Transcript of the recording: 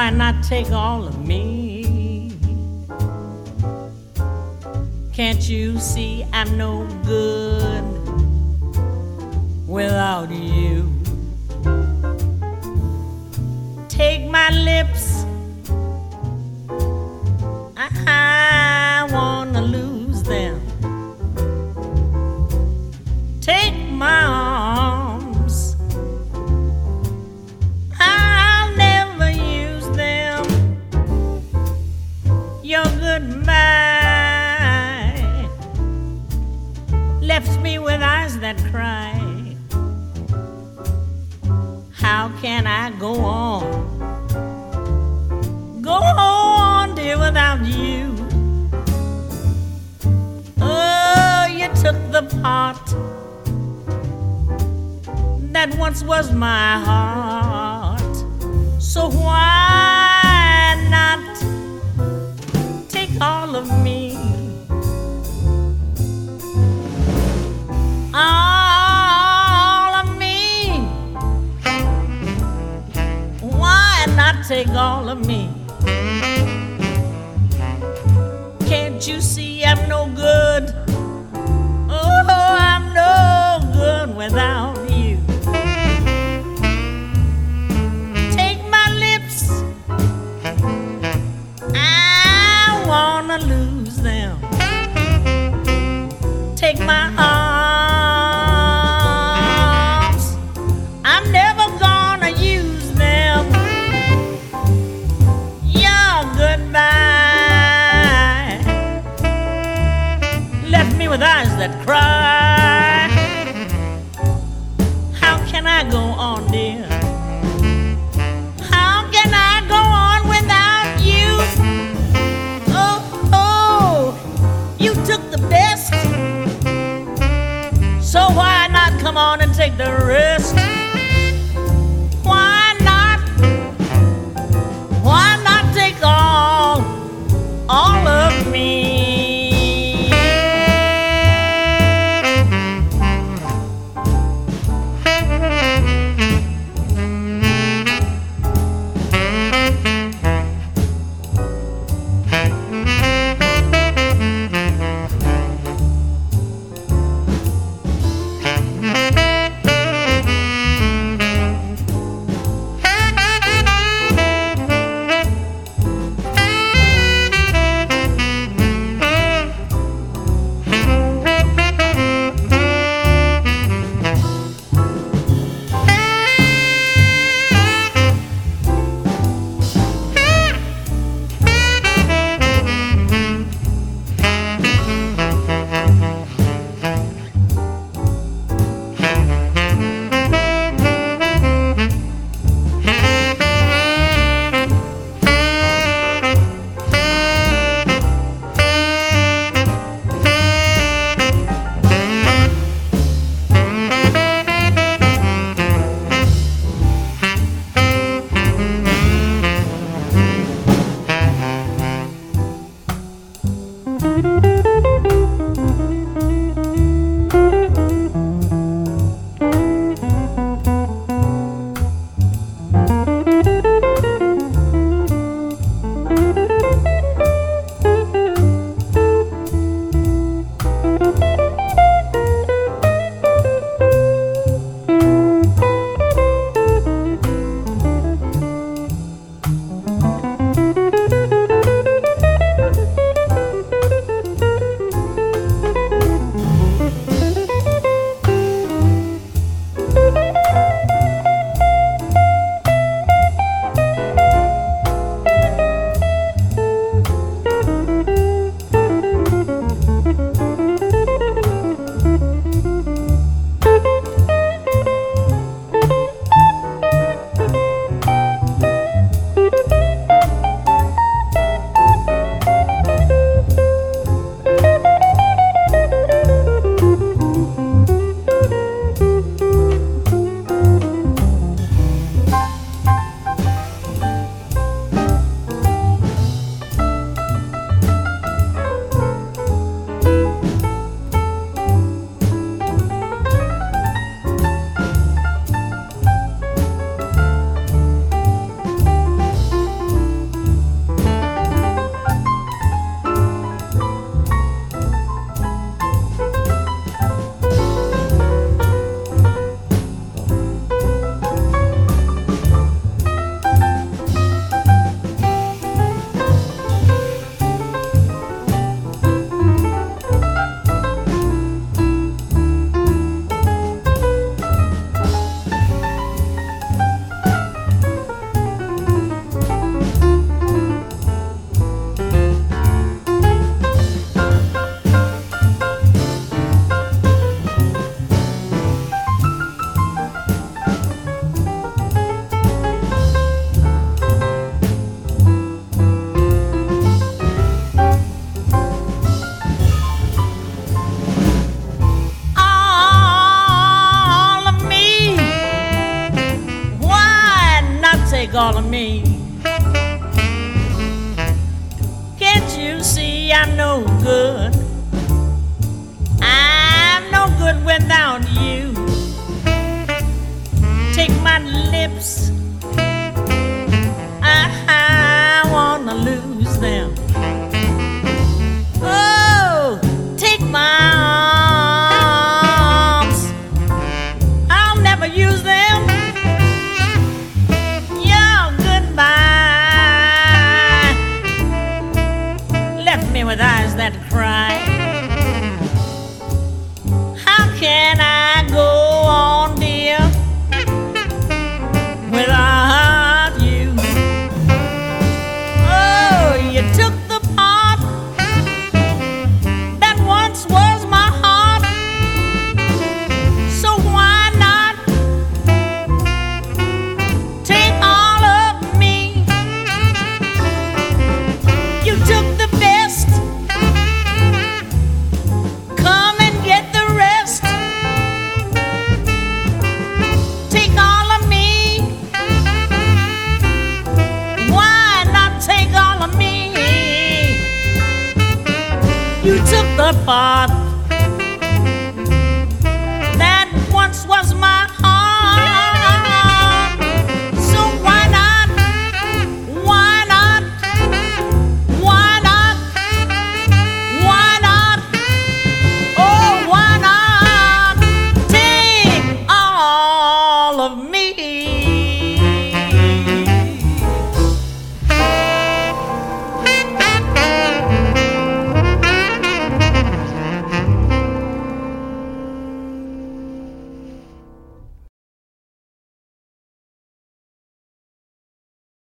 Why not take all of me? Can't you see I'm no good without you? Take my lips, I wanna lose them. Take my arms, I'll never use them. Your goodbye left me with eyes that cry. How can I go on? Go on, dear, without you. Oh, you took the part that once was my heart. So why not take all of me? All of me. Why not take all of me? Can't you see I'm no good? Oh, I'm no good without you. Take my lips, I wanna lose them. Take my arms, I'm never gonna use them. Your goodbye left me with eyes that cry. How can I go on, dear? How can I go on without you? Oh, oh, you took the best, so why not come on and take the rest? Why not? Why not take all of me? you see I'm no good? I'm no good without you. Take my lips, I wanna lose them. Oh, take my arms, I'll never use them. Your goodbye left me with eyes that cry. How can I go on, dear, without you? Oh, you took the part that once was my heart, so why not take all of me? You took the best, come and get the rest. Take all of me, why not take all of me? You took the part